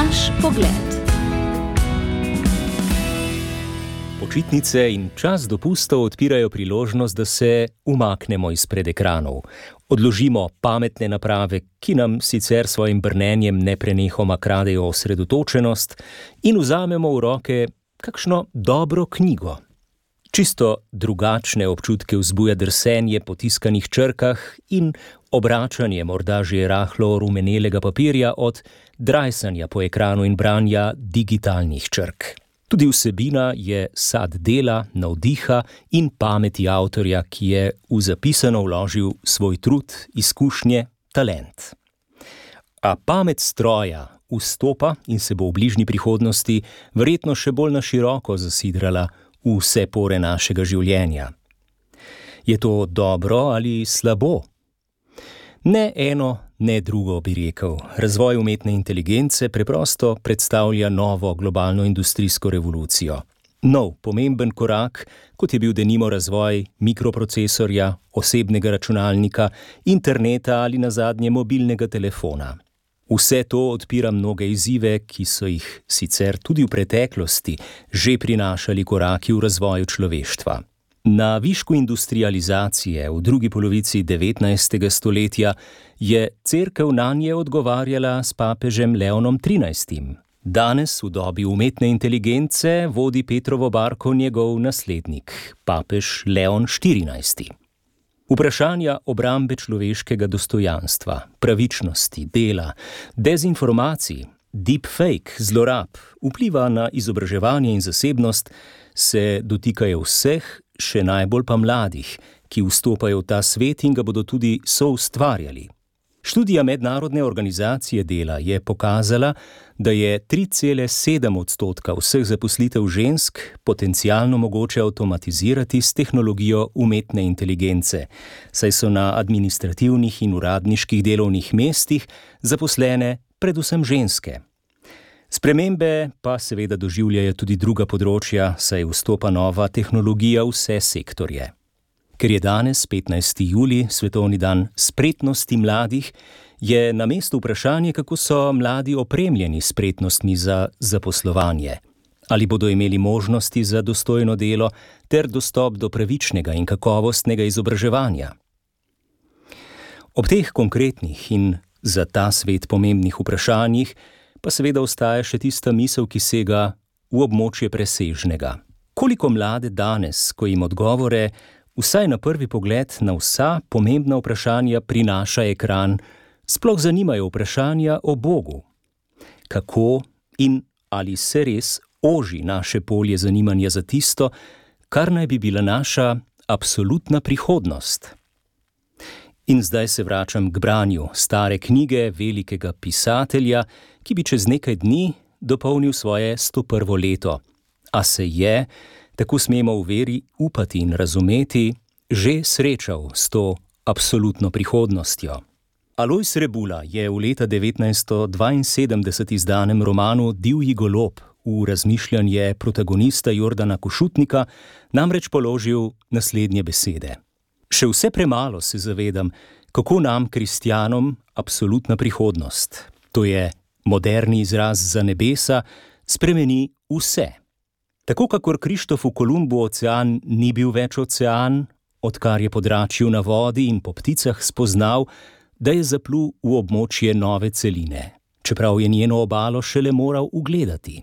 Naš pogled. Počitnice in čas dopustov odpirajo priložnost, da se umaknemo izpred ekranov. Odložimo pametne naprave, ki nam sicer svojim brnenjem neprenehoma kradejo osredotočenost, in vzamemo v roke kakšno dobro knjigo. Čisto drugačne občutke vzbuja drsenje po tiskanih črkah in obračanje morda že rahlo rumenelega papirja od drajsanja po ekranu in branja digitalnih črk. Tudi vsebina je sad dela, navdiha in pameti avtorja, ki je v zapisano vložil svoj trud, izkušnje, talent. A pamet stroja vstopa in se bo v bližnji prihodnosti verjetno še bolj na široko zasidrala v vse pore našega življenja. Je to dobro ali slabo? Ne eno, ne drugo bi rekel. Razvoj umetne inteligence preprosto predstavlja novo globalno industrijsko revolucijo. Nov, pomemben korak, kot je bil denimo razvoj mikroprocesorja, osebnega računalnika, interneta ali nazadnje mobilnega telefona. Vse to odpira mnoge izzive, ki so jih sicer tudi v preteklosti že prinašali koraki v razvoju človeštva. Na višku industrializacije v drugi polovici 19. stoletja je cerkev nanje odgovarjala s papežem Leonom XIII. Danes v dobi umetne inteligence vodi Petrovo barko njegov naslednik, papež Leon XIV. Vprašanja obrambe človeškega dostojanstva, pravičnosti, dela, dezinformacij, deepfake, zlorab, vpliva na izobraževanje in zasebnost se dotikajo vseh, še najbolj pa mladih, ki vstopajo v ta svet in ga bodo tudi soustvarjali. Študija Mednarodne organizacije dela je pokazala, da je 3,7% vseh zaposlitev žensk potencialno mogoče avtomatizirati s tehnologijo umetne inteligence, saj so na administrativnih in uradniških delovnih mestih zaposlene predvsem ženske. Spremembe pa seveda doživljajo tudi druga področja, saj vstopa nova tehnologija v vse sektorje. Ker je danes, 15. julij, svetovni dan spretnosti mladih, je na mestu vprašanje, kako so mladi opremljeni s spretnostmi za zaposlovanje. Ali bodo imeli možnosti za dostojno delo ter dostop do pravičnega in kakovostnega izobraževanja. Ob teh konkretnih in za ta svet pomembnih vprašanjih pa seveda ostaja še tista misel, ki sega v območje presežnega. Koliko mlade danes, ko jim odgovore vsaj na prvi pogled na vsa pomembna vprašanja prinaša ekran, sploh zanimajo vprašanja o Bogu. Kako in ali se res oži naše polje zanimanja za tisto, kar naj bi bila naša absolutna prihodnost? In zdaj se vračam k branju stare knjige velikega pisatelja, ki bi čez nekaj dni dopolnil svoje 101. leto. A se je, tako smemo v veri upati in razumeti, že srečal s to absolutno prihodnostjo. Alojz Rebula je v leta 1972 izdanem romanu Divji golob v razmišljanje protagonista Jordana Košutnika namreč položil naslednje besede. Še vse premalo se zavedam, kako nam, kristjanom, absolutna prihodnost, to je moderni izraz za nebesa, spremeni vse. Tako kakor Krištofu Kolumbu ocean ni bil več ocean, odkar je podračil na vodi in po pticah spoznal, da je zaplul v območje nove celine, čeprav je njeno obalo šele moral ugledati.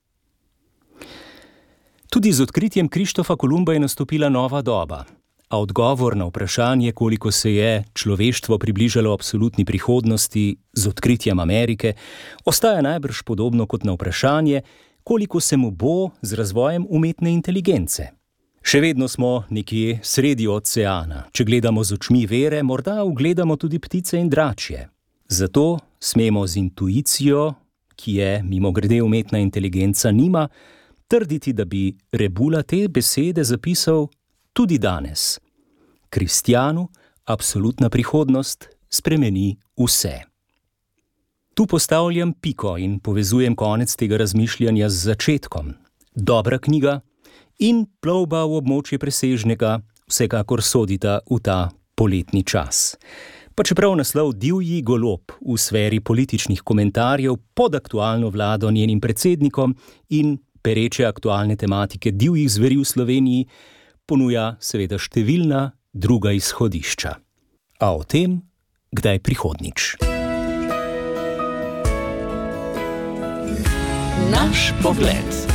Tudi z odkritjem Krištofa Kolumba je nastopila nova doba, a odgovor na vprašanje, koliko se je človeštvo približalo absolutni prihodnosti z odkritjem Amerike, ostaja najbrž podobno kot na vprašanje, koliko se mu bo z razvojem umetne inteligence. Še vedno smo nekje sredi oceana. Če gledamo z očmi vere, morda ugledamo tudi ptice in dračje. Zato smemo z intuicijo, ki je mimogrede umetna inteligenca nima, trditi, da bi Rebula te besede zapisal tudi danes. Kristjanu absolutna prihodnost spremeni vse. Tu postavljam piko in povezujem konec tega razmišljanja z začetkom. Dobra knjiga in plovba v območje presežnega vsekakor sodita v ta poletni čas. Pa čeprav naslov Divji golob v sferi političnih komentarjev pod aktualno vlado njenim predsednikom in pereče aktualne tematike divjih zveri v Sloveniji ponuja seveda številna druga izhodišča. A o tem, kdaj prihodnjič. Naš pogled.